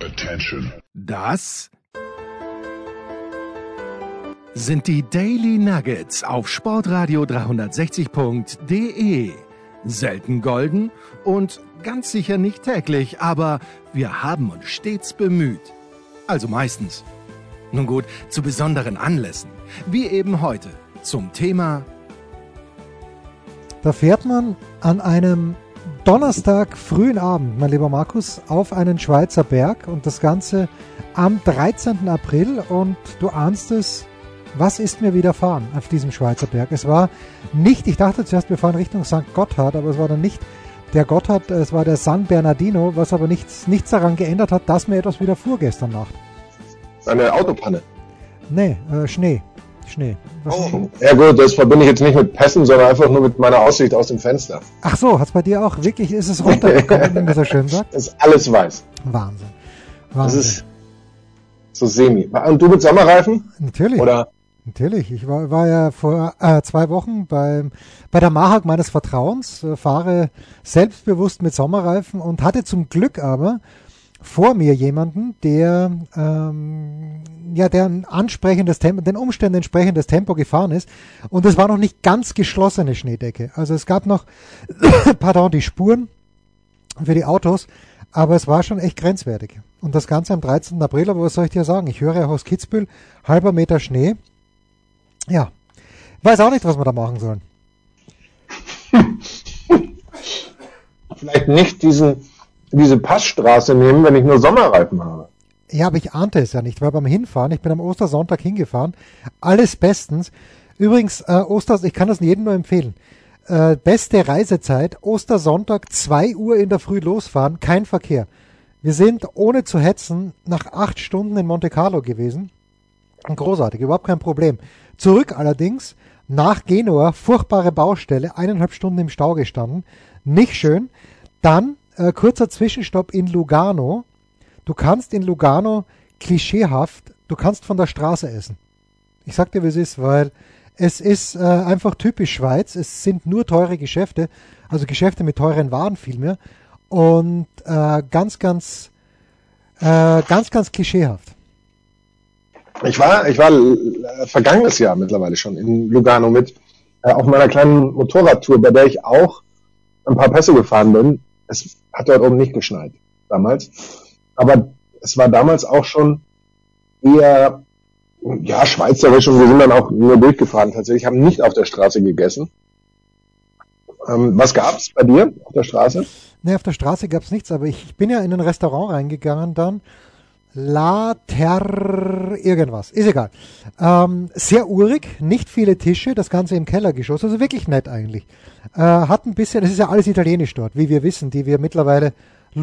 Attention. Das sind die Daily Nuggets auf Sportradio 360.de. Selten golden und ganz sicher nicht täglich, aber wir haben uns stets bemüht. Also meistens. Nun gut, zu besonderen Anlässen, wie eben heute, zum Thema: Da fährt man an einem Donnerstag frühen Abend, mein lieber Markus, auf einen Schweizer Berg und das Ganze am 13. April und du ahnst es, was ist mir widerfahren auf diesem Schweizer Berg? Es war nicht, ich dachte zuerst, wir fahren Richtung St. Gotthard, aber es war dann nicht der Gotthard, es war der San Bernardino, was aber nichts daran geändert hat, dass mir etwas widerfuhr gestern Nacht. Eine Autopanne? Nee, Schnee. Oh. Ja gut, das verbinde ich jetzt nicht mit Pässen, sondern einfach nur mit meiner Aussicht aus dem Fenster. Ach so, hat's bei dir auch wirklich, ist es runtergekommen, wie man so schön sagt? Das ist alles weiß. Wahnsinn. Das ist so semi. Und du mit Sommerreifen? Natürlich. Oder? Natürlich. Ich war ja vor 2 Wochen bei der Mahag meines Vertrauens, fahre selbstbewusst mit Sommerreifen und hatte zum Glück aber vor mir jemanden, der ein ansprechendes Tempo, den Umständen entsprechendes Tempo gefahren ist. Und es war noch nicht ganz geschlossene Schneedecke. Also es gab noch, die Spuren für die Autos, aber es war schon echt grenzwertig. Und das Ganze am 13. April, aber was soll ich dir sagen? Ich höre ja aus Kitzbühel, halber Meter Schnee. Ja, weiß auch nicht, was wir da machen sollen. Vielleicht nicht diese Passstraße nehmen, wenn ich nur Sommerreifen habe. Ja, aber ich ahnte es ja nicht, weil beim Hinfahren, ich bin am Ostersonntag hingefahren, alles bestens. Übrigens, ich kann das jedem nur empfehlen. Beste Reisezeit, Ostersonntag, 2 Uhr in der Früh losfahren, kein Verkehr. Wir sind, ohne zu hetzen, nach 8 Stunden in Monte Carlo gewesen. Großartig, überhaupt kein Problem. Zurück allerdings, nach Genua, furchtbare Baustelle, 1,5 Stunden im Stau gestanden. Nicht schön. Dann kurzer Zwischenstopp in Lugano. Du kannst in Lugano klischeehaft, du kannst von der Straße essen. Ich sag dir, wie es ist, weil es ist einfach typisch Schweiz. Es sind nur teure Geschäfte, also Geschäfte mit teuren Waren vielmehr. Und ganz klischeehaft. Ich war vergangenes Jahr mittlerweile schon in Lugano mit auf meiner kleinen Motorradtour, bei der ich auch ein paar Pässe gefahren bin. Es hat dort oben nicht geschneit damals, aber es war damals auch schon eher schweizerisch und wir sind dann auch nur durchgefahren tatsächlich, haben nicht auf der Straße gegessen. Was gab's bei dir auf der Straße? Nee, auf der Straße gab's nichts, aber ich bin ja in ein Restaurant reingegangen dann. Irgendwas, ist egal. Sehr urig, nicht viele Tische, das Ganze im Kellergeschoss, also wirklich nett eigentlich. Hat ein bisschen, es ist ja alles italienisch dort, wie wir wissen, die wir mittlerweile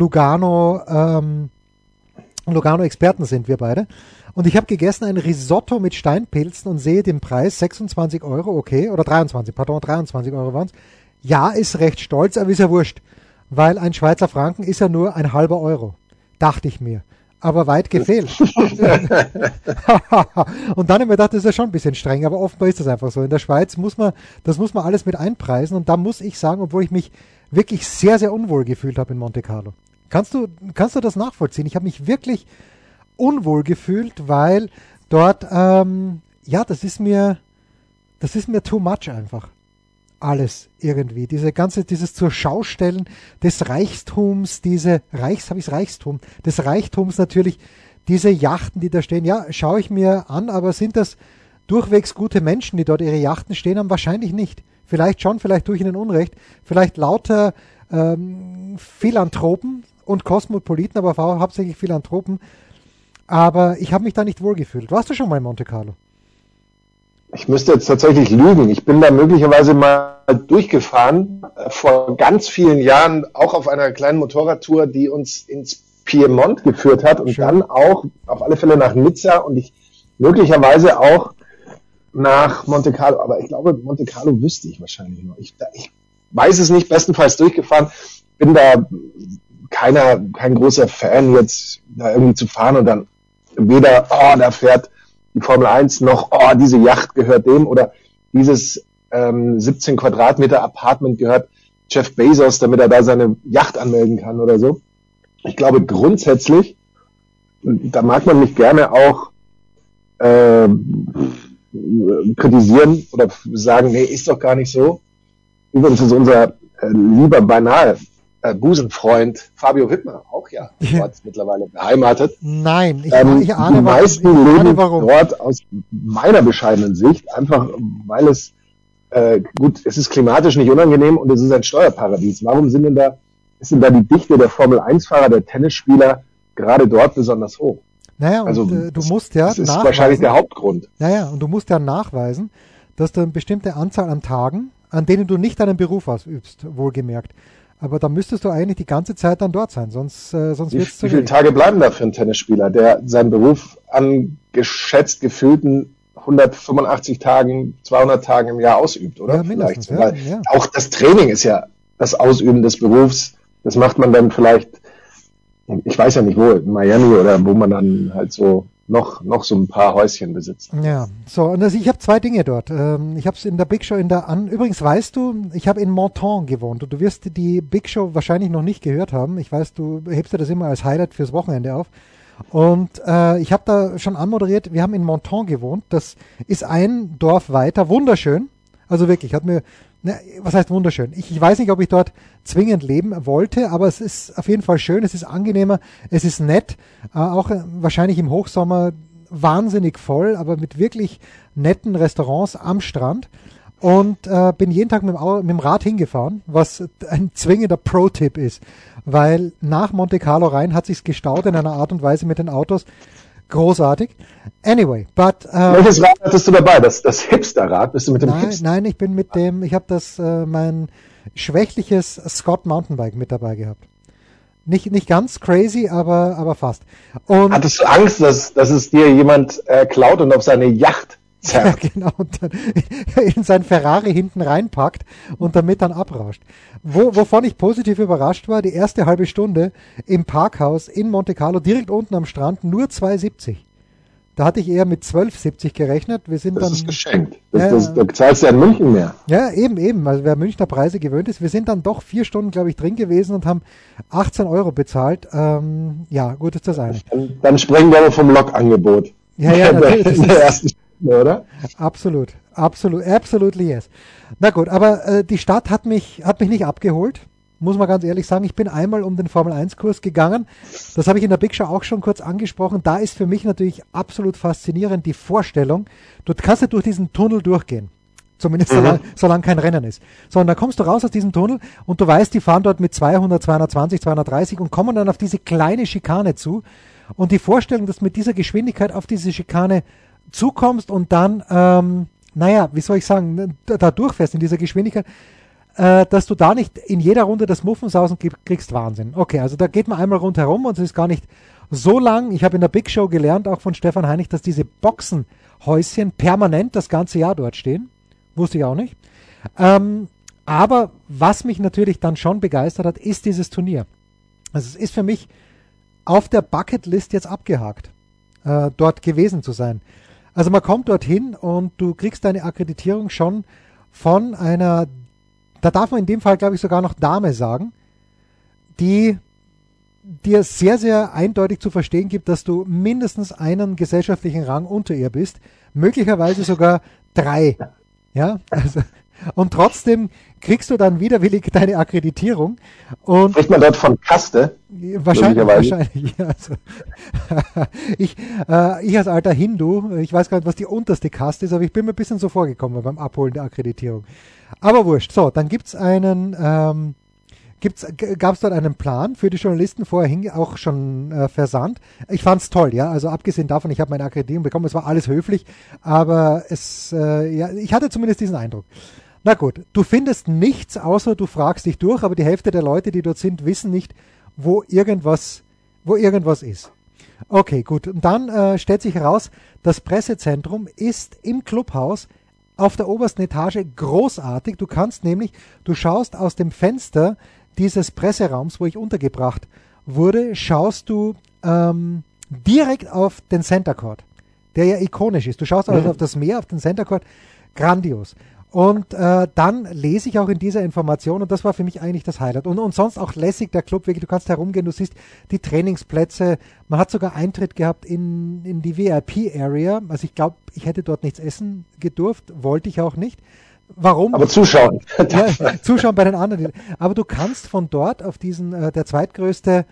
Lugano-Experten sind, wir beide. Und ich habe gegessen ein Risotto mit Steinpilzen und sehe den Preis, 26 Euro, okay, oder 23 Euro waren es. Ja, ist recht stolz, aber ist ja wurscht, weil ein Schweizer Franken ist ja nur ein halber Euro, dachte ich mir. Aber weit gefehlt. Und dann habe ich mir gedacht, das ist ja schon ein bisschen streng, aber offenbar ist das einfach so. In der Schweiz muss man alles mit einpreisen und da muss ich sagen, obwohl ich mich wirklich sehr, sehr unwohl gefühlt habe in Monte Carlo. Kannst du das nachvollziehen? Ich habe mich wirklich unwohl gefühlt, weil dort, das ist mir too much einfach. Alles irgendwie. Dieses zur Schaustellen des Reichtums, des Reichtums natürlich, diese Yachten, die da stehen, ja, schaue ich mir an, aber sind das durchwegs gute Menschen, die dort ihre Yachten stehen haben? Wahrscheinlich nicht. Vielleicht schon, vielleicht tue ich ihnen Unrecht, vielleicht lauter Philanthropen und Kosmopoliten, aber hauptsächlich Philanthropen. Aber ich habe mich da nicht wohlgefühlt. Warst du schon mal in Monte Carlo? Ich müsste jetzt tatsächlich lügen. Ich bin da möglicherweise mal durchgefahren, vor ganz vielen Jahren, auch auf einer kleinen Motorradtour, die uns ins Piemont geführt hat und dann auch auf alle Fälle nach Nizza und ich möglicherweise auch nach Monte Carlo. Aber ich glaube, Monte Carlo wüsste ich wahrscheinlich noch. Ich weiß es nicht, bestenfalls durchgefahren. Bin da kein großer Fan, jetzt da irgendwie zu fahren und dann weder, da fährt die Formel 1 noch, diese Yacht gehört dem oder dieses 17 Quadratmeter Apartment gehört Jeff Bezos, damit er da seine Yacht anmelden kann oder so. Ich glaube grundsätzlich da mag man mich gerne auch kritisieren oder sagen, nee, ist doch gar nicht so. Übrigens ist unser lieber beinahe Busenfreund Fabio Wittmer auch dort mittlerweile beheimatet. Nein, ich ahne, die meisten leben dort aus meiner bescheidenen Sicht, einfach weil es es ist klimatisch nicht unangenehm und es ist ein Steuerparadies. Warum ist denn da die Dichte der Formel-1-Fahrer, der Tennisspieler gerade dort besonders hoch? Naja, also du musst ja das ist wahrscheinlich der Hauptgrund. Naja, und du musst ja nachweisen, dass du eine bestimmte Anzahl an Tagen, an denen du nicht deinen Beruf ausübst, wohlgemerkt. Aber da müsstest du eigentlich die ganze Zeit dann dort sein, sonst wird's zu wenig. Wie viele Tage bleiben da für einen Tennisspieler, der seinen Beruf an geschätzt gefühlten 185 Tagen, 200 Tagen im Jahr ausübt, oder? Ja, mindestens. Vielleicht. Ja. Auch das Training ist ja das Ausüben des Berufs. Das macht man dann vielleicht, ich weiß ja nicht wo, in Miami oder wo man dann halt so noch so ein paar Häuschen besitzt. Ja, so, und also ich habe 2 Dinge dort. Ich habe es in der Big Show übrigens weißt du, ich habe in Monton gewohnt und du wirst die Big Show wahrscheinlich noch nicht gehört haben. Ich weiß, du hebst dir das immer als Highlight fürs Wochenende auf. Und ich habe da schon anmoderiert, wir haben in Monton gewohnt. Das ist ein Dorf weiter, wunderschön. Also wirklich, was heißt wunderschön? Ich weiß nicht, ob ich dort zwingend leben wollte, aber es ist auf jeden Fall schön, es ist angenehmer, es ist nett, auch wahrscheinlich im Hochsommer wahnsinnig voll, aber mit wirklich netten Restaurants am Strand und bin jeden Tag mit dem Rad hingefahren, was ein zwingender Pro-Tipp ist, weil nach Monte Carlo rein hat sich's gestaut in einer Art und Weise mit den Autos. Großartig. Anyway, but... welches Rad hattest du dabei? Das Hipster-Rad? Bist du mit dem Hipster? Nein, ich bin mit dem, ich habe mein schwächliches Scott Mountainbike mit dabei gehabt. Nicht ganz crazy, aber fast. Und hattest du Angst, dass es dir jemand klaut und auf seine Yacht zerrt? Ja, genau, und dann in sein Ferrari hinten reinpackt und damit dann abrauscht. Wovon ich positiv überrascht war, die erste halbe Stunde im Parkhaus in Monte Carlo, direkt unten am Strand, nur 2,70. Da hatte ich eher mit 12,70 gerechnet. Das ist geschenkt. Da zahlst du ja in München mehr. Ja, eben. Also wer Münchner Preise gewöhnt ist. Wir sind dann doch 4 Stunden, glaube ich, drin gewesen und haben 18 € bezahlt. Ja, gut ist das eine. Dann sprechen wir aber vom Lokangebot. Ja, natürlich. In der ersten Stunde, oder? Absolutely yes. Na gut, aber die Stadt hat mich nicht abgeholt. Muss man ganz ehrlich sagen, ich bin einmal um den Formel-1-Kurs gegangen. Das habe ich in der Big Show auch schon kurz angesprochen. Da ist für mich natürlich absolut faszinierend die Vorstellung, du kannst ja durch diesen Tunnel durchgehen. Zumindest solange kein Rennen ist. So, und dann kommst du raus aus diesem Tunnel und du weißt, die fahren dort mit 200, 220, 230 und kommen dann auf diese kleine Schikane zu. Und die Vorstellung, dass du mit dieser Geschwindigkeit auf diese Schikane zukommst und dann, wie soll ich sagen, da durchfährst in dieser Geschwindigkeit, dass du da nicht in jeder Runde das Muffensausen kriegst, Wahnsinn. Okay, also da geht man einmal rundherum und es ist gar nicht so lang. Ich habe in der Big Show gelernt, auch von Stefan Heinig, dass diese Boxenhäuschen permanent das ganze Jahr dort stehen. Wusste ich auch nicht. Aber was mich natürlich dann schon begeistert hat, ist dieses Turnier. Also es ist für mich auf der Bucketlist jetzt abgehakt, dort gewesen zu sein. Also man kommt dorthin und du kriegst deine Akkreditierung schon von einer, da darf man in dem Fall, glaube ich, sogar noch Dame sagen, die dir sehr, sehr eindeutig zu verstehen gibt, dass du mindestens einen gesellschaftlichen Rang unter ihr bist, möglicherweise sogar 3. Ja, also, und trotzdem kriegst du dann widerwillig deine Akkreditierung. Und spricht man dort von Kaste? Wahrscheinlich. Ja, also, ich als alter Hindu, ich weiß gar nicht, was die unterste Kaste ist, aber ich bin mir ein bisschen so vorgekommen beim Abholen der Akkreditierung. Aber wurscht. So, dann gab's dort einen Plan für die Journalisten, vorher auch schon versandt. Ich fand's toll, ja. Also abgesehen davon, ich habe meine Akkreditierung bekommen, es war alles höflich, aber ich hatte zumindest diesen Eindruck. Na gut, du findest nichts, außer du fragst dich durch, aber die Hälfte der Leute, die dort sind, wissen nicht, wo irgendwas ist. Okay, gut. Und dann stellt sich heraus, das Pressezentrum ist im Clubhaus auf der obersten Etage großartig. Du schaust aus dem Fenster dieses Presseraums, wo ich untergebracht wurde, schaust du direkt auf den Center Court, der ja ikonisch ist. Du schaust also auf das Meer, auf den Center Court, grandios. Und dann lese ich auch in dieser Information, und das war für mich eigentlich das Highlight. Und sonst auch lässig, der Club, wirklich, du kannst herumgehen, du siehst die Trainingsplätze. Man hat sogar Eintritt gehabt in die VIP-Area. Also ich glaube, ich hätte dort nichts essen gedurft, wollte ich auch nicht. Warum? Aber zuschauen. Ja, zuschauen bei den anderen. Aber du kannst von dort auf diesen, der zweitgrößte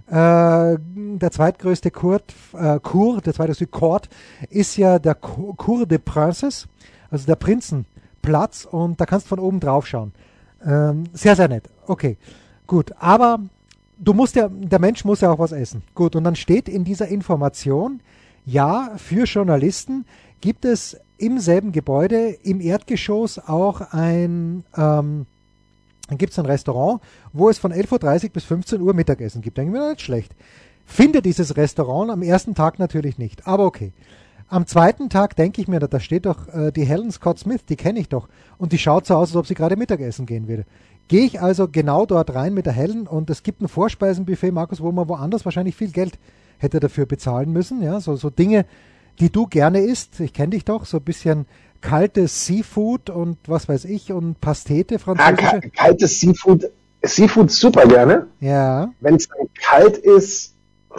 Court ist ja der Cour des Princes, also der Prinzenplatz, und da kannst du von oben drauf schauen. Sehr, sehr nett. Okay, gut. Aber der Mensch muss ja auch was essen. Gut, und dann steht in dieser Information, ja, für Journalisten gibt es im selben Gebäude, im Erdgeschoss auch gibt es ein Restaurant, wo es von 11:30 Uhr bis 15 Uhr Mittagessen gibt. Denke ich mir, nicht schlecht. Finde dieses Restaurant am ersten Tag natürlich nicht, aber okay. Am zweiten Tag denke ich mir, da steht doch die Helen Scott Smith, die kenne ich doch. Und die schaut so aus, als ob sie gerade Mittagessen gehen würde. Gehe ich also genau dort rein mit der Helen, und es gibt ein Vorspeisenbuffet, Markus, wo man woanders wahrscheinlich viel Geld hätte dafür bezahlen müssen. Ja, so Dinge, die du gerne isst. Ich kenne dich doch, so ein bisschen kaltes Seafood und was weiß ich und Pastete, französische. Kaltes Seafood super gerne. Ja. Wenn es dann kalt ist,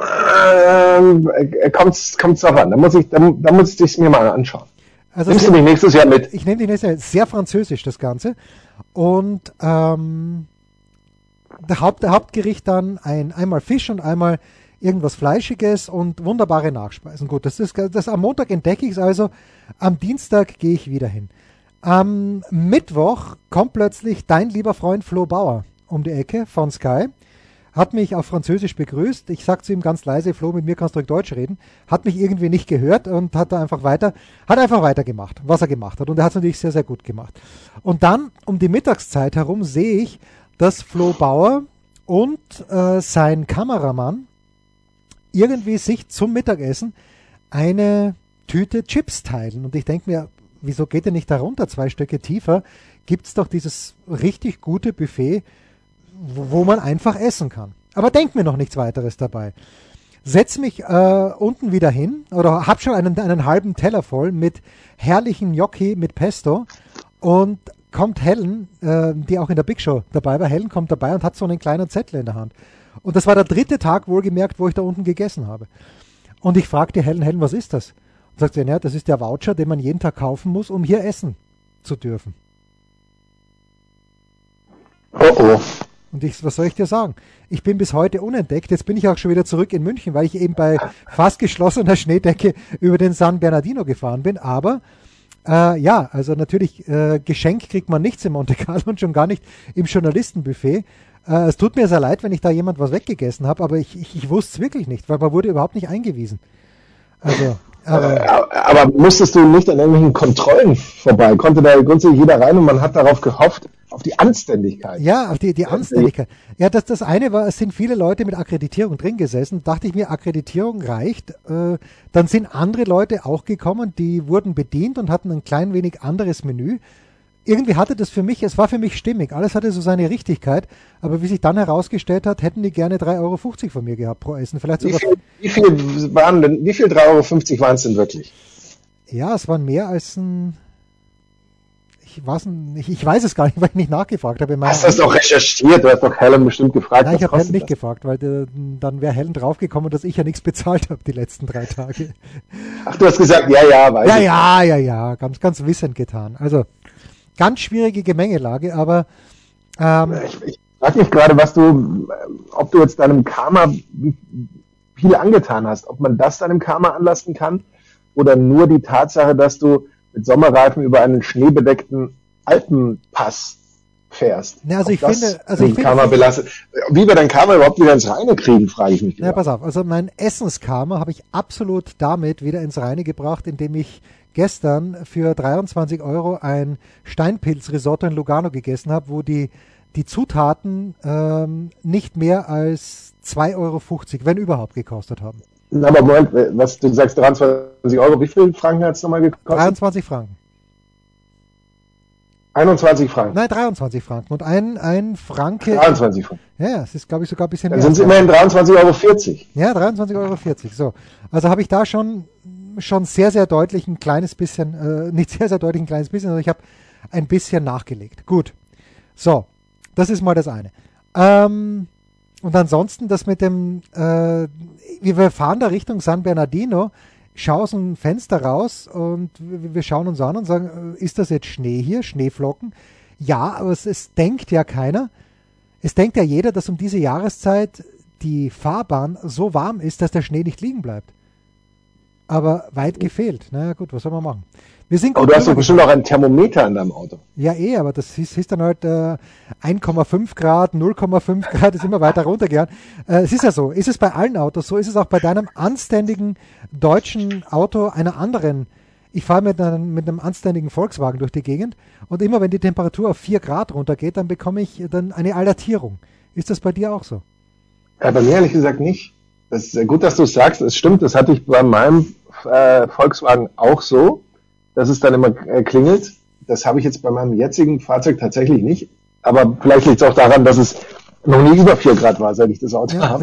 kommt's drauf an. Da muss ich es mir mal anschauen. Also Nimmst du mich nächstes Jahr mit? Ich nehme dich nächstes Jahr. Sehr französisch, das Ganze. Und der Hauptgericht dann einmal Fisch und einmal irgendwas Fleischiges und wunderbare Nachspeisen. Gut, das am Montag entdecke ich es also. Am Dienstag gehe ich wieder hin. Am Mittwoch kommt plötzlich dein lieber Freund Flo Bauer um die Ecke von Sky. Hat mich auf Französisch begrüßt. Ich sag zu ihm ganz leise, Flo, mit mir kannst du Deutsch reden. Hat mich irgendwie nicht gehört und hat einfach weitergemacht, was er gemacht hat. Und er hat es natürlich sehr, sehr gut gemacht. Und dann um die Mittagszeit herum sehe ich, dass Flo Bauer und sein Kameramann irgendwie sich zum Mittagessen eine Tüte Chips teilen. Und ich denke mir, wieso geht er nicht da runter, 2 Stöcke tiefer? Gibt es doch dieses richtig gute Buffet, wo man einfach essen kann. Aber denk mir noch nichts weiteres dabei. Setz mich unten wieder hin, oder hab schon einen halben Teller voll mit herrlichen Gnocchi mit Pesto, und kommt Helen, die auch in der Big Show dabei war. Helen kommt dabei und hat so einen kleinen Zettel in der Hand. Und das war der 3. Tag, wohlgemerkt, wo ich da unten gegessen habe. Und ich fragte Helen, was ist das? Und sagt sie, ja, das ist der Voucher, den man jeden Tag kaufen muss, um hier essen zu dürfen. Oh. Und was soll ich dir sagen? Ich bin bis heute unentdeckt. Jetzt bin ich auch schon wieder zurück in München, weil ich eben bei fast geschlossener Schneedecke über den San Bernardino gefahren bin. Aber ja, also natürlich, Geschenk kriegt man nichts im Monte Carlo und schon gar nicht im Journalistenbuffet. Es tut mir sehr leid, wenn ich da jemand was weggegessen habe, aber ich wusste es wirklich nicht, weil man wurde überhaupt nicht eingewiesen. Also, aber musstest du nicht an irgendwelchen Kontrollen vorbei? Konnte da grundsätzlich jeder rein und man hat darauf gehofft, auf die Anständigkeit. Ja, auf die Anständigkeit. Ja, das eine war, es sind viele Leute mit Akkreditierung drin gesessen. Dachte ich mir, Akkreditierung reicht. Dann sind andere Leute auch gekommen, die wurden bedient und hatten ein klein wenig anderes Menü. Irgendwie hatte das es war für mich stimmig. Alles hatte so seine Richtigkeit. Aber wie sich dann herausgestellt hat, hätten die gerne 3,50 Euro von mir gehabt pro Essen. Vielleicht sogar. Wie viel 3,50 Euro waren es denn wirklich? Ja, es waren mehr als ein. Ich weiß es gar nicht, weil ich nicht nachgefragt habe. Hast du das doch recherchiert? Du hast doch Helen bestimmt gefragt. Nein, ich habe Helen nicht gefragt, weil dann wäre Helen draufgekommen, dass ich ja nichts bezahlt habe die letzten 3 Tage. Ach, du hast gesagt, weiß ich. Ja, ganz, ganz wissend getan. Also, ganz schwierige Gemengelage, aber ich frage mich gerade, ob du jetzt deinem Karma viel angetan hast, ob man das deinem Karma anlasten kann oder nur die Tatsache, dass du mit Sommerreifen über einen schneebedeckten Alpenpass fährst. Ja, also ich finde, Karma belastet. Wie wir dein Karma überhaupt wieder ins Reine kriegen, frage ich mich. Ja, pass auf. Also mein Essenskarma habe ich absolut damit wieder ins Reine gebracht, indem ich gestern für 23 Euro ein Steinpilzrisotto in Lugano gegessen habe, wo die Zutaten nicht mehr als 2,50 Euro, wenn überhaupt, gekostet haben. Aber Moment, was du sagst, 23 Euro, wie viel Franken hat es nochmal gekostet? 23 Franken. 21 Franken? Nein, 23 Franken. Und ein Franke... 23 Franken. Ja, es ist, glaube ich, sogar ein bisschen mehr. Dann sind es immerhin 23,40 Euro. Ja, 23,40 Euro. So. Also habe ich da schon sehr, sehr deutlich ein kleines bisschen, nicht sehr, sehr deutlich ein kleines bisschen, also ich habe ein bisschen nachgelegt. Gut, so, das ist mal das eine. Und ansonsten das mit dem, wir fahren da Richtung San Bernardino, schauen aus dem Fenster raus und wir schauen uns an und sagen, ist das jetzt Schnee hier, Schneeflocken? Ja, aber es denkt ja keiner. Es denkt ja jeder, dass um diese Jahreszeit die Fahrbahn so warm ist, dass der Schnee nicht liegen bleibt. Aber weit gefehlt. Naja gut, was soll man machen? Aber du hast doch bestimmt auch ein Thermometer in deinem Auto. Ja, aber das ist dann halt 1,5 Grad, 0,5 Grad, ist immer weiter runtergegangen. Es ist ja so, ist es bei allen Autos so, ist es auch bei deinem anständigen deutschen Auto einer anderen. Ich fahre mit einem anständigen Volkswagen durch die Gegend und immer wenn die Temperatur auf 4 Grad runtergeht, dann bekomme ich dann eine Alertierung. Ist das bei dir auch so? Bei mir ehrlich gesagt nicht. Das ist gut, dass du es sagst. Es stimmt, das hatte ich bei meinem Volkswagen auch so, dass es dann immer klingelt. Das habe ich jetzt bei meinem jetzigen Fahrzeug tatsächlich nicht. Aber vielleicht liegt es auch daran, dass es noch nie über 4 Grad war, seit ich das Auto habe.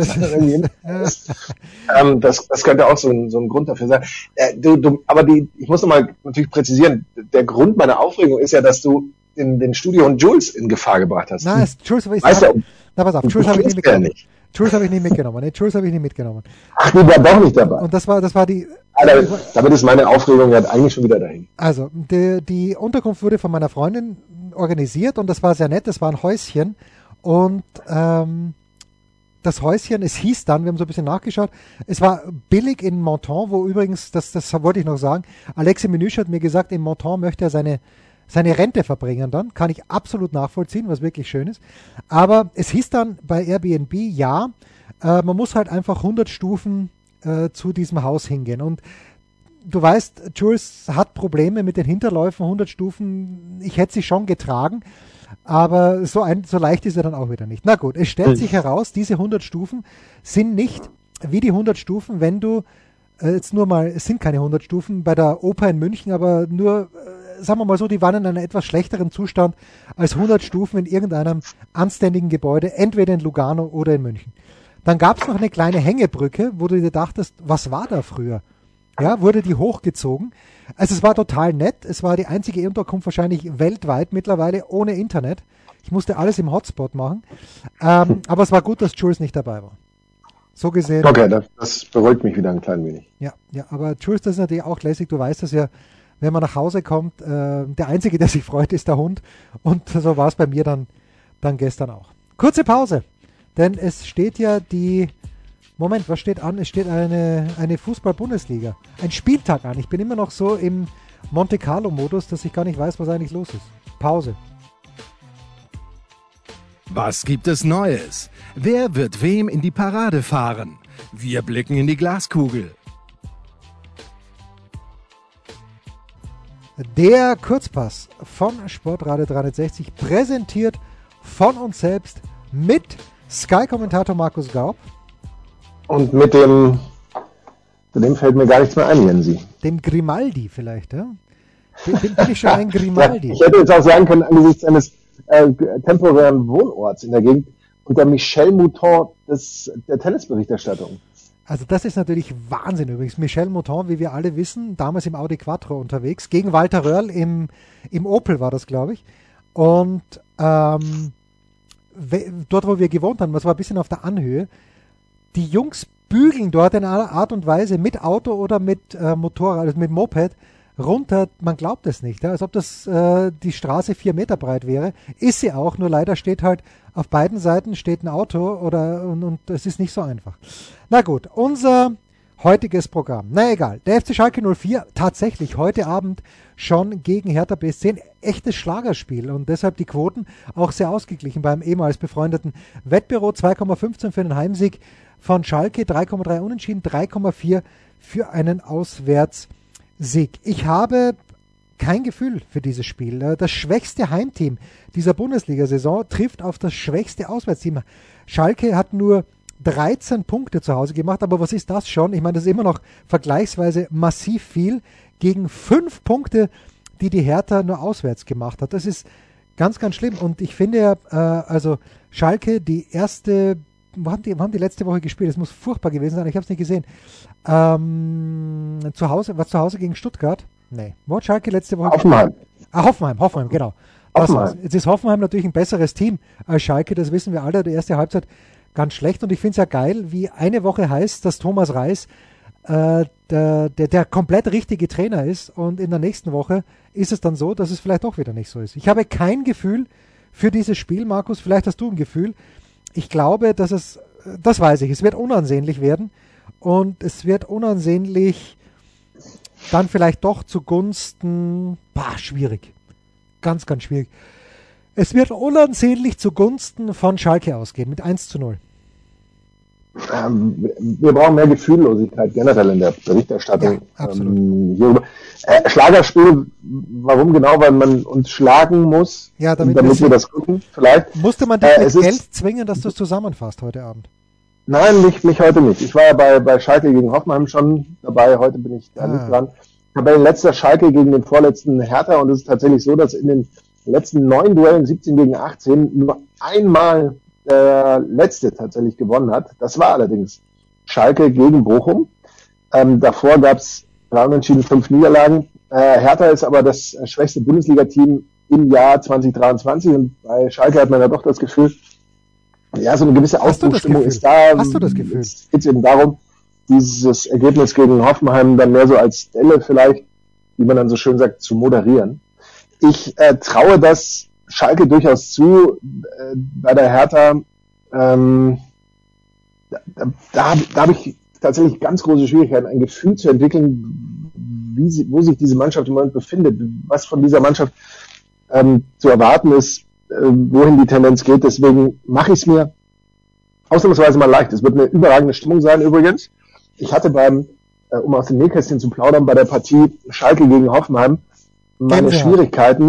Das könnte auch so ein Grund dafür sein. Ich muss nochmal natürlich präzisieren, der Grund meiner Aufregung ist ja, dass du den Studio und Jules in Gefahr gebracht hast. Nein, Jules habe ich nicht mitgenommen. Jules habe ich nicht mitgenommen. Ach, die war doch nicht dabei. Und das war die... Damit ist meine Aufregung ja eigentlich schon wieder dahin. Also, die Unterkunft wurde von meiner Freundin organisiert und das war sehr nett, das war ein Häuschen und das Häuschen, es hieß dann, wir haben so ein bisschen nachgeschaut, es war billig in Menton, wo übrigens, das wollte ich noch sagen, Alexis Menüsch hat mir gesagt, in Menton möchte er seine Rente verbringen dann, kann ich absolut nachvollziehen, was wirklich schön ist, aber es hieß dann bei Airbnb, ja, man muss halt einfach 100 Stufen zu diesem Haus hingehen und du weißt, Jules hat Probleme mit den Hinterläufen, 100 Stufen, ich hätte sie schon getragen, aber so leicht ist er dann auch wieder nicht. Na gut, es stellt sich heraus, diese 100 Stufen sind nicht wie die 100 Stufen, wenn du jetzt nur mal, es sind keine 100 Stufen bei der Oper in München, aber nur, sagen wir mal so, die waren in einem etwas schlechteren Zustand als 100 Stufen in irgendeinem anständigen Gebäude, entweder in Lugano oder in München. Dann gab es noch eine kleine Hängebrücke, wo du dir dachtest, was war da früher? Ja, wurde die hochgezogen. Also es war total nett. Es war die einzige Unterkunft wahrscheinlich weltweit mittlerweile ohne Internet. Ich musste alles im Hotspot machen. Aber es war gut, dass Jules nicht dabei war. So gesehen. Okay, das beruhigt mich wieder ein klein wenig. Ja, aber Jules, das ist natürlich auch lässig. Du weißt das ja, wenn man nach Hause kommt, der Einzige, der sich freut, ist der Hund. Und so war es bei mir dann gestern auch. Kurze Pause. Denn es steht ja Moment, was steht an? Es steht eine Fußball-Bundesliga. Ein Spieltag an. Ich bin immer noch so im Monte Carlo-Modus, dass ich gar nicht weiß, was eigentlich los ist. Pause. Was gibt es Neues? Wer wird wem in die Parade fahren? Wir blicken in die Glaskugel. Der Kurzpass von Sportradio 360, präsentiert von uns selbst mit Sky-Kommentator Markus Gaub. Und mit dem fällt mir gar nichts mehr ein, Jensi. Dem Grimaldi vielleicht, ja? Bin ich schon ein Grimaldi? Ja, ich hätte jetzt auch sagen können, angesichts eines temporären Wohnorts in der Gegend, unter Michel Mouton der Tennisberichterstattung. Also das ist natürlich Wahnsinn übrigens. Michel Mouton, wie wir alle wissen, damals im Audi Quattro unterwegs, gegen Walter Röhrl im Opel war das, glaube ich. Und dort, wo wir gewohnt haben, das war ein bisschen auf der Anhöhe, die Jungs bügeln dort in einer Art und Weise mit Auto oder mit Motorrad, also mit Moped runter, man glaubt es nicht, ja, als ob das die Straße 4 Meter breit wäre. Ist sie auch, nur leider steht halt auf beiden Seiten steht ein Auto und es ist nicht so einfach. Na gut, unser heutiges Programm. Na egal, der FC Schalke 04 tatsächlich heute Abend schon gegen Hertha BSC ein echtes Schlagerspiel und deshalb die Quoten auch sehr ausgeglichen beim ehemals befreundeten Wettbüro. 2,15 für einen Heimsieg von Schalke, 3,3 Unentschieden, 3,4 für einen Auswärtssieg. Ich habe kein Gefühl für dieses Spiel. Das schwächste Heimteam dieser Bundesliga-Saison trifft auf das schwächste Auswärtsteam. Schalke hat nur 13 Punkte zu Hause gemacht, aber was ist das schon? Ich meine, das ist immer noch vergleichsweise massiv viel gegen 5 Punkte, die Hertha nur auswärts gemacht hat. Das ist ganz, ganz schlimm und ich finde ja, also Schalke, die erste, wo haben die letzte Woche gespielt? Das muss furchtbar gewesen sein, ich habe es nicht gesehen. Zu Hause gegen Stuttgart. Nee. Wo hat Schalke letzte Woche Hoffenheim. Hoffenheim, genau. Jetzt ist Hoffenheim natürlich ein besseres Team als Schalke, das wissen wir alle. Die erste Halbzeit ganz schlecht und ich finde es ja geil, wie eine Woche heißt, dass Thomas Reis der komplett richtige Trainer ist und in der nächsten Woche ist es dann so, dass es vielleicht doch wieder nicht so ist. Ich habe kein Gefühl für dieses Spiel, Markus, vielleicht hast du ein Gefühl. Ich glaube, das weiß ich, es wird unansehnlich werden und es wird unansehnlich dann vielleicht doch zugunsten, schwierig, ganz, ganz schwierig. Es wird unansehnlich zugunsten von Schalke ausgehen mit 1:0. Wir brauchen mehr Gefühllosigkeit generell in der Berichterstattung. Ja, absolut. Schlagerspiel, warum genau? Weil man uns schlagen muss, damit wir das gucken. Vielleicht. Musste man dich mit Geld zwingen, dass du es zusammenfasst heute Abend? Nein, mich heute nicht. Ich war ja bei Schalke gegen Hoffenheim schon dabei, heute bin ich da nicht dran. Tabellenletzter Schalke gegen den vorletzten Hertha und es ist tatsächlich so, dass in den letzten 9 Duellen, 17 gegen 18, nur einmal der letzte tatsächlich gewonnen hat. Das war allerdings Schalke gegen Bochum. Davor gab es 3 Unentschieden, 5 Niederlagen. Hertha ist aber das schwächste Bundesliga-Team im Jahr 2023 und bei Schalke hat man ja doch das Gefühl, so eine gewisse Ausdrucksstimmung ist da. Hast du das Gefühl? Es geht eben darum, dieses Ergebnis gegen Hoffenheim dann mehr so als Delle vielleicht, wie man dann so schön sagt, zu moderieren. Ich traue das Schalke durchaus zu, bei der Hertha, da habe ich tatsächlich ganz große Schwierigkeiten, ein Gefühl zu entwickeln, wo sich diese Mannschaft im Moment befindet, was von dieser Mannschaft zu erwarten ist, wohin die Tendenz geht. Deswegen mache ich es mir ausnahmsweise mal leicht. Es wird eine überragende Stimmung sein übrigens. Ich hatte um aus dem Nähkästchen zu plaudern, bei der Partie Schalke gegen Hoffenheim meine Schwierigkeiten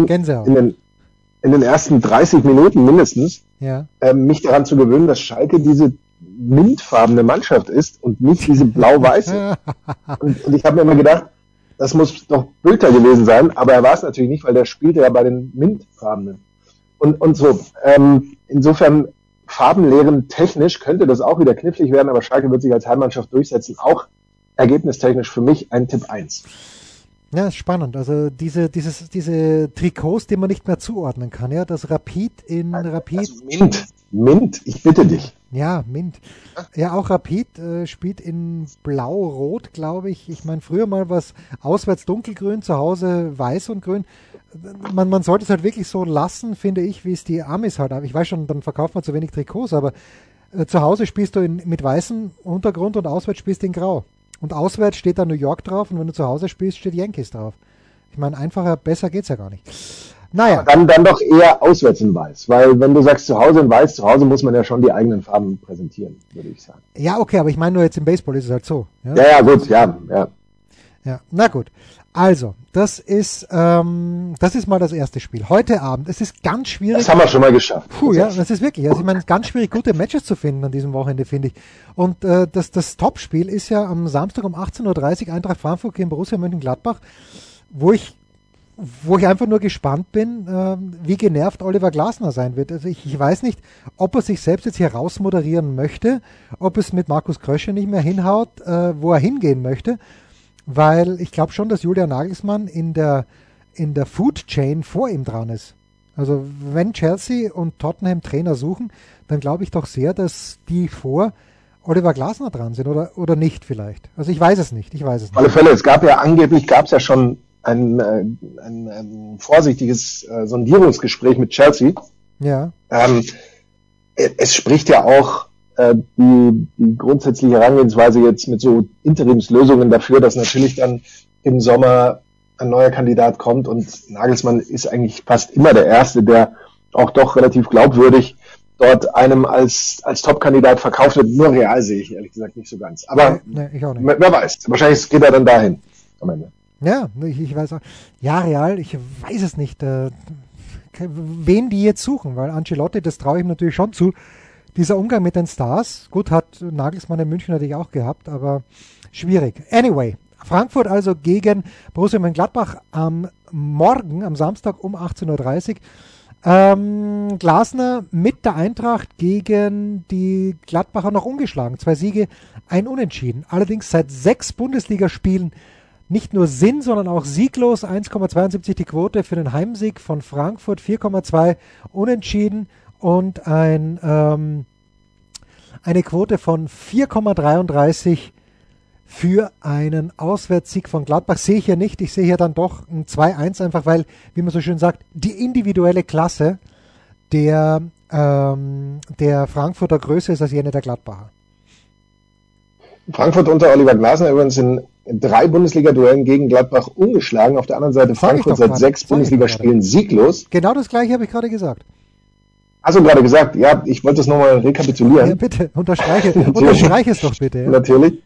in den ersten 30 Minuten mindestens, mich daran zu gewöhnen, dass Schalke diese mintfarbene Mannschaft ist und nicht diese blau-weiße. und ich habe mir immer gedacht, das muss doch Bülter gewesen sein, aber er war es natürlich nicht, weil der spielte ja bei den mintfarbenen. Und so. Insofern Farbenlehren technisch könnte das auch wieder knifflig werden, aber Schalke wird sich als Heimmannschaft durchsetzen. Auch ergebnistechnisch für mich ein Tipp 1. Ja, ist spannend. Also diese Trikots, die man nicht mehr zuordnen kann, ja, das Rapid. Also Mint, ich bitte dich. Ja, Mint. Ja, auch Rapid spielt in Blau-Rot, glaube ich. Ich meine, früher mal war es auswärts dunkelgrün, zu Hause weiß und grün. Man sollte es halt wirklich so lassen, finde ich, wie es die Amis halt haben. Ich weiß schon, dann verkauft man zu wenig Trikots, aber zu Hause spielst du mit weißem Untergrund und auswärts spielst du in Grau. Und auswärts steht da New York drauf und wenn du zu Hause spielst, steht Yankees drauf. Ich meine, einfacher, besser geht's ja gar nicht. Naja. Dann doch eher auswärts in Weiß, weil wenn du sagst zu Hause in Weiß, zu Hause muss man ja schon die eigenen Farben präsentieren, würde ich sagen. Ja, okay, aber ich meine nur jetzt im Baseball ist es halt so. Ja, gut, ja. Ja, na gut. Also, das ist mal das erste Spiel. Heute Abend, es ist ganz schwierig. Das haben wir schon mal geschafft. Das ist wirklich, also ich meine, es ist ganz schwierig, gute Matches zu finden an diesem Wochenende, finde ich. Und das Topspiel ist ja am Samstag um 18:30 Uhr Eintracht Frankfurt gegen Borussia Mönchengladbach, wo ich einfach nur gespannt bin, wie genervt Oliver Glasner sein wird. Also ich weiß nicht, ob er sich selbst jetzt hier rausmoderieren möchte, ob es mit Markus Krösche nicht mehr hinhaut, wo er hingehen möchte, weil ich glaube schon, dass Julian Nagelsmann in der Food Chain vor ihm dran ist. Also wenn Chelsea und Tottenham Trainer suchen, dann glaube ich doch sehr, dass die vor Oliver Glasner dran sind oder nicht vielleicht. Also ich weiß es nicht. Auf alle Fälle, angeblich gab es ja schon ein vorsichtiges Sondierungsgespräch mit Chelsea. Ja. Es spricht ja auch die grundsätzliche Herangehensweise jetzt mit so Interimslösungen dafür, dass natürlich dann im Sommer ein neuer Kandidat kommt und Nagelsmann ist eigentlich fast immer der Erste, der auch doch relativ glaubwürdig dort einem als Top-Kandidat verkauft wird. Nur Real sehe ich ehrlich gesagt nicht so ganz. Aber nee, ich auch nicht. Wer weiß, wahrscheinlich geht er dann dahin am Ende. Ja, ich weiß auch. Ja, Real, ich weiß es nicht, wen die jetzt suchen, weil Ancelotti, das traue ich ihm natürlich schon zu. Dieser Umgang mit den Stars, gut, hat Nagelsmann in München natürlich auch gehabt, aber schwierig. Anyway, Frankfurt also gegen Borussia Mönchengladbach am Morgen, am Samstag um 18:30 Uhr. Glasner mit der Eintracht gegen die Gladbacher noch ungeschlagen. 2 Siege, 1 Unentschieden. Allerdings seit 6 Bundesligaspielen nicht nur sind, sondern auch sieglos. 1,72 die Quote für den Heimsieg von Frankfurt, 4,2 unentschieden und eine Quote von 4,33 für einen Auswärtssieg von Gladbach. Sehe ich hier nicht. Ich sehe hier dann doch ein 2-1, einfach weil, wie man so schön sagt, die individuelle Klasse der Frankfurter größer ist als jene der Gladbacher. Frankfurt unter Oliver Glasner übrigens in 3 Bundesliga-Duellen gegen Gladbach ungeschlagen. Auf der anderen Seite Frankfurt seit 6 Bundesligaspielen sieglos. Genau das Gleiche habe ich gerade gesagt. Hast du gerade gesagt? Ja, ich wollte es nochmal rekapitulieren. Ja, bitte, unterstreiche es doch bitte. Ja. Natürlich.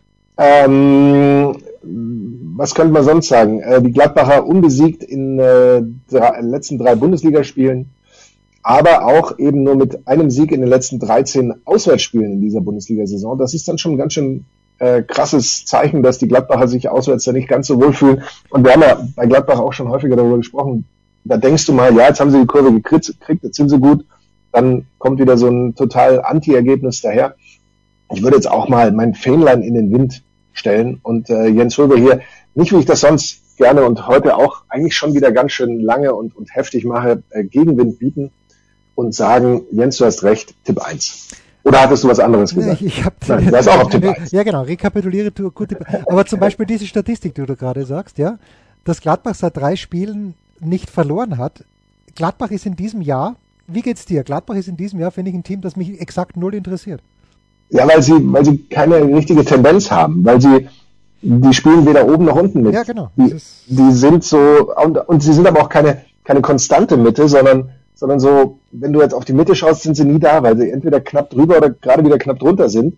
Was könnte man sonst sagen? Die Gladbacher unbesiegt in letzten 3 Bundesligaspielen, aber auch eben nur mit einem Sieg in den letzten 13 Auswärtsspielen in dieser Bundesliga-Saison. Das ist dann schon ein ganz schön krasses Zeichen, dass die Gladbacher sich auswärts da nicht ganz so wohlfühlen. Und wir haben ja bei Gladbach auch schon häufiger darüber gesprochen. Da denkst du mal, ja, jetzt haben sie die Kurve gekriegt, jetzt sind sie gut. Dann kommt wieder so ein total Anti-Ergebnis daher. Ich würde jetzt auch mal mein Fähnlein in den Wind stellen und Jens Röber hier, nicht wie ich das sonst gerne und heute auch eigentlich schon wieder ganz schön lange und heftig mache, Gegenwind bieten und sagen, Jens, du hast recht, Tipp 1. Oder hattest du was anderes gesagt? Nein, du hast auch auf Tipp 1. Ja genau, rekapituliere du gut. Aber zum Beispiel diese Statistik, die du gerade sagst, ja, dass Gladbach seit 3 Spielen nicht verloren hat. Gladbach ist in diesem Jahr, wie geht's dir? Gladbach ist in diesem Jahr, finde ich, ein Team, das mich exakt 0 interessiert. Ja, weil sie keine richtige Tendenz haben, weil die spielen weder oben noch unten mit. Ja, genau. Die sind so, und sie sind aber auch keine konstante Mitte, sondern so, wenn du jetzt auf die Mitte schaust, sind sie nie da, weil sie entweder knapp drüber oder gerade wieder knapp drunter sind.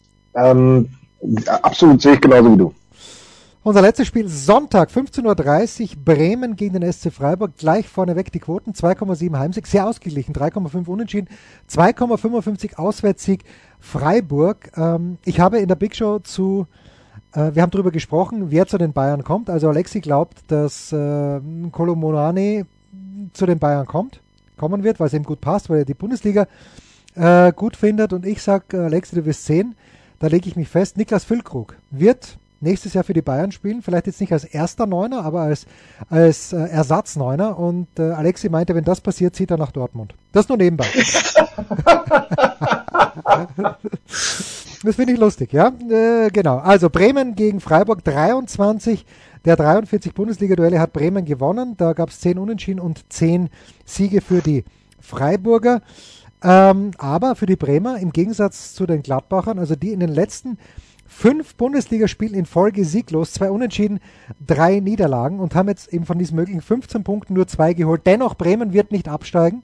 Absolut sehe ich genauso wie du. Unser letztes Spiel Sonntag, 15:30 Uhr, Bremen gegen den SC Freiburg. Gleich vorneweg die Quoten, 2,7 Heimsieg, sehr ausgeglichen, 3,5 unentschieden, 2,55 Auswärtssieg Freiburg. Ich habe in der Big Show wir haben darüber gesprochen, wer zu den Bayern kommt. Also Alexi glaubt, dass Kolo Muani zu den Bayern kommen wird, weil es ihm gut passt, weil er die Bundesliga gut findet. Und ich sage, Alexi, du wirst sehen, da lege ich mich fest, Niklas Füllkrug wird nächstes Jahr für die Bayern spielen, vielleicht jetzt nicht als erster Neuner, aber als Ersatzneuner. Und Alexi meinte, wenn das passiert, zieht er nach Dortmund. Das nur nebenbei. Das finde ich lustig, ja. Genau. Also Bremen gegen Freiburg 23. Der 43 Bundesliga-Duelle hat Bremen gewonnen. Da gab es 10 Unentschieden und 10 Siege für die Freiburger. Aber für die Bremer, im Gegensatz zu den Gladbachern, also die in den letzten 5 Bundesligaspielen in Folge sieglos, 2 Unentschieden, 3 Niederlagen und haben jetzt eben von diesen möglichen 15 Punkten nur 2 geholt. Dennoch, Bremen wird nicht absteigen.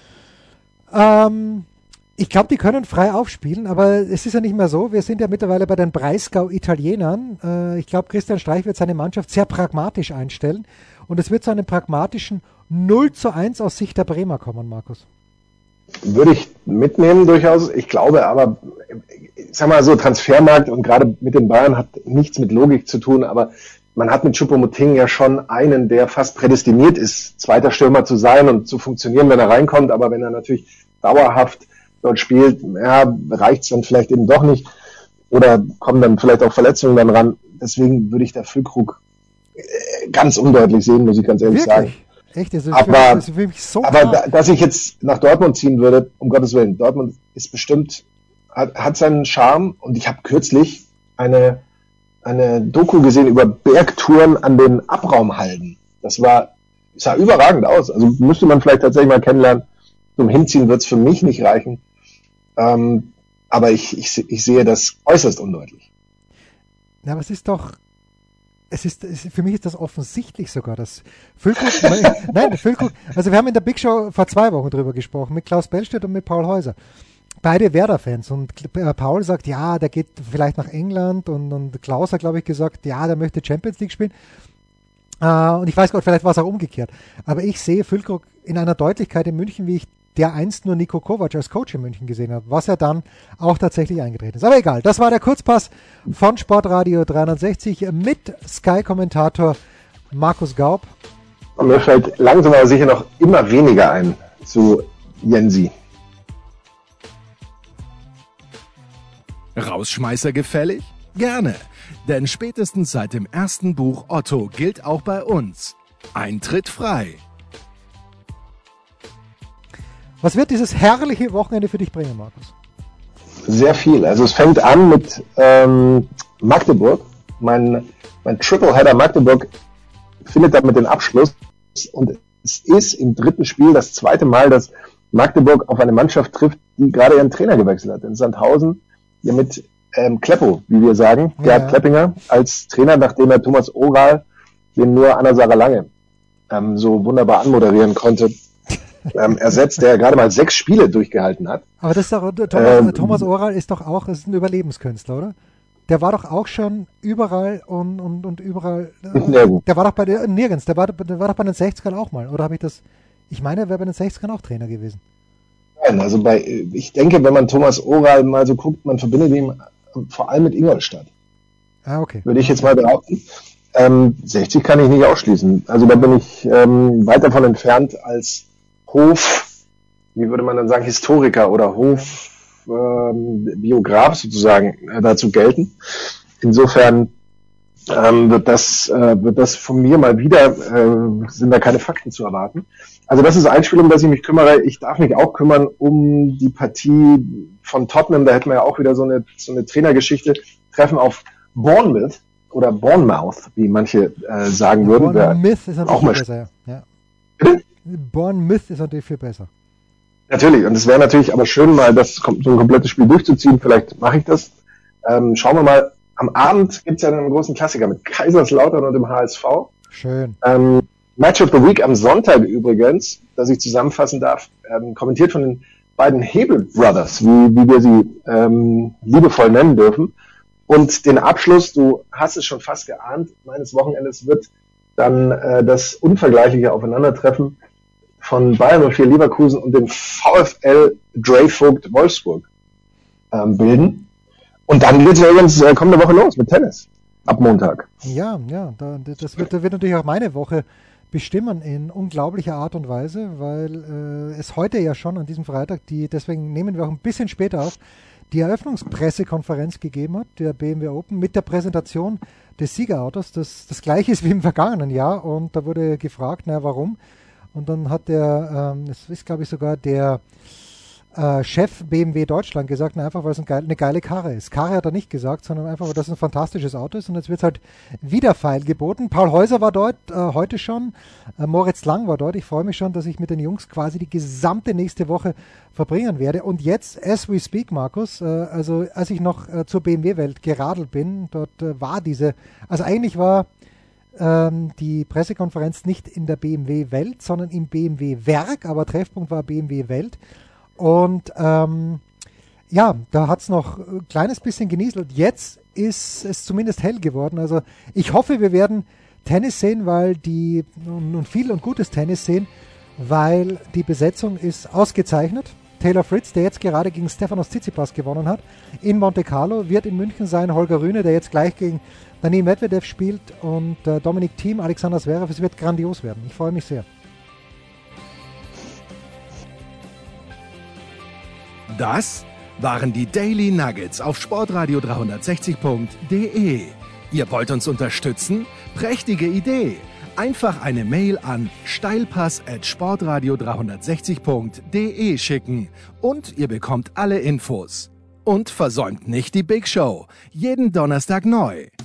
Ich glaube, die können frei aufspielen, aber es ist ja nicht mehr so. Wir sind ja mittlerweile bei den Breisgau-Italienern. Ich glaube, Christian Streich wird seine Mannschaft sehr pragmatisch einstellen und es wird zu einem pragmatischen 0:1 aus Sicht der Bremer kommen, Markus. Würde ich mitnehmen durchaus. Ich glaube aber, ich sag mal so, Transfermarkt und gerade mit den Bayern hat nichts mit Logik zu tun, aber man hat mit Choupo-Moting ja schon einen, der fast prädestiniert ist, zweiter Stürmer zu sein und zu funktionieren, wenn er reinkommt, aber wenn er natürlich dauerhaft dort spielt, ja, reicht's dann vielleicht eben doch nicht oder kommen dann vielleicht auch Verletzungen dann ran. Deswegen würde ich da Füllkrug ganz undeutlich sehen, muss ich ganz ehrlich sagen. Echt? Das ist aber für mich so dass ich jetzt nach Dortmund ziehen würde, um Gottes Willen, Dortmund ist bestimmt, hat seinen Charme und ich habe kürzlich eine Doku gesehen über Bergtouren an den Abraumhalden. Sah überragend aus. Also müsste man vielleicht tatsächlich mal kennenlernen. Zum Hinziehen wird es für mich nicht reichen. Aber ich sehe das äußerst undeutlich. Ja, aber es ist doch, für mich ist das offensichtlich sogar, dass Füllkrug, Füllkrug, also wir haben in der Big Show vor 2 Wochen drüber gesprochen, mit Klaus Bellstedt und mit Paul Häuser. Beide Werder-Fans und Paul sagt, ja, der geht vielleicht nach England und Klaus hat, glaube ich, gesagt, ja, der möchte Champions League spielen. Und ich weiß Gott, vielleicht war es auch umgekehrt. Aber ich sehe Füllkrug in einer Deutlichkeit in München, wie ich der einst nur Niko Kovac als Coach in München gesehen hat, was er dann auch tatsächlich eingetreten ist. Aber egal, das war der Kurzpass von Sportradio 360 mit Sky-Kommentator Markus Gaub. Und mir fällt langsam aber sicher noch immer weniger ein zu Jensi. Rausschmeißer gefällig? Gerne, denn spätestens seit dem ersten Buch Otto gilt auch bei uns: Eintritt frei. Was wird dieses herrliche Wochenende für dich bringen, Markus? Sehr viel. Also es fängt an mit Magdeburg. Mein Tripleheader Magdeburg findet damit den Abschluss. Und es ist im dritten Spiel das zweite Mal, dass Magdeburg auf eine Mannschaft trifft, die gerade ihren Trainer gewechselt hat. In Sandhausen, ja mit Kleppo, wie wir sagen, Gerd Kleppinger, als Trainer, nachdem er Thomas Oral, den nur Anna-Sarah Lange so wunderbar anmoderieren konnte, ersetzt, der gerade mal 6 Spiele durchgehalten hat. Aber das ist doch, Thomas Oral ist doch auch, ist ein Überlebenskünstler, oder? Der war doch auch schon überall und überall. Der war doch bei der nirgends. Der war doch bei den 60ern auch mal. Oder habe ich das? Ich meine, er wäre bei den 60ern auch Trainer gewesen. Nein, also ich denke, wenn man Thomas Oral mal so guckt, man verbindet ihn vor allem mit Ingolstadt. Ah, okay. Würde ich jetzt mal behaupten. 60 kann ich nicht ausschließen. Also da bin ich weit davon entfernt als wie würde man dann sagen, Historiker oder Biograf sozusagen dazu gelten. Insofern wird das von mir mal wieder, sind da keine Fakten zu erwarten. Also das ist ein Spiel, um das ich mich kümmere. Ich darf mich auch kümmern um die Partie von Tottenham. Da hätten wir ja auch wieder so eine Trainergeschichte. Treffen auf Bournemouth oder Bournemouth, wie manche sagen würden. Bournemouth ist natürlich viel besser, ja. Bournemouth ist natürlich viel besser. Natürlich, und es wäre natürlich aber schön, mal so ein komplettes Spiel durchzuziehen. Vielleicht mache ich das. Schauen wir mal. Am Abend gibt's ja einen großen Klassiker mit Kaiserslautern und dem HSV. Schön. Match of the Week am Sonntag übrigens, das ich zusammenfassen darf, kommentiert von den beiden Hebel Brothers, wie wir sie liebevoll nennen dürfen. Und den Abschluss, du hast es schon fast geahnt, meines Wochenendes wird dann das unvergleichliche Aufeinandertreffen von Bayern 04 Leverkusen und dem VfL Dreyfurt Wolfsburg bilden. Und dann geht es ja übrigens kommende Woche los mit Tennis. Ab Montag. Ja, das wird natürlich auch meine Woche bestimmen in unglaublicher Art und Weise, weil es heute ja schon an diesem Freitag, deswegen nehmen wir auch ein bisschen später auf, die Eröffnungspressekonferenz gegeben hat, der BMW Open, mit der Präsentation des Siegerautos, das gleiche ist wie im vergangenen Jahr, und da wurde gefragt, warum? Und dann hat das ist glaube ich sogar der Chef BMW Deutschland gesagt, einfach weil es eine geile Karre ist. Karre hat er nicht gesagt, sondern einfach, weil das ein fantastisches Auto ist, und jetzt wird es halt wieder feilgeboten. Paul Häuser war dort, heute schon, Moritz Lang war dort. Ich freue mich schon, dass ich mit den Jungs quasi die gesamte nächste Woche verbringen werde. Und jetzt, as we speak, Markus, also als ich noch zur BMW-Welt geradelt bin, dort war also eigentlich war die Pressekonferenz nicht in der BMW-Welt, sondern im BMW-Werk, aber Treffpunkt war BMW-Welt. Und da hat es noch ein kleines bisschen genieselt. Jetzt ist es zumindest hell geworden. Also ich hoffe, wir werden Tennis sehen, weil und viel und gutes Tennis sehen, weil die Besetzung ist ausgezeichnet. Taylor Fritz, der jetzt gerade gegen Stefanos Tsitsipas gewonnen hat, in Monte Carlo, wird in München sein. Holger Rühne, der jetzt gleich gegen Daniil Medvedev spielt, und Dominik Thiem, Alexander Zverev. Es wird grandios werden. Ich freue mich sehr. Das waren die Daily Nuggets auf Sportradio 360.de. Ihr wollt uns unterstützen? Prächtige Idee! Einfach eine Mail an steilpass@sportradio360.de schicken und ihr bekommt alle Infos. Und versäumt nicht die Big Show. Jeden Donnerstag neu.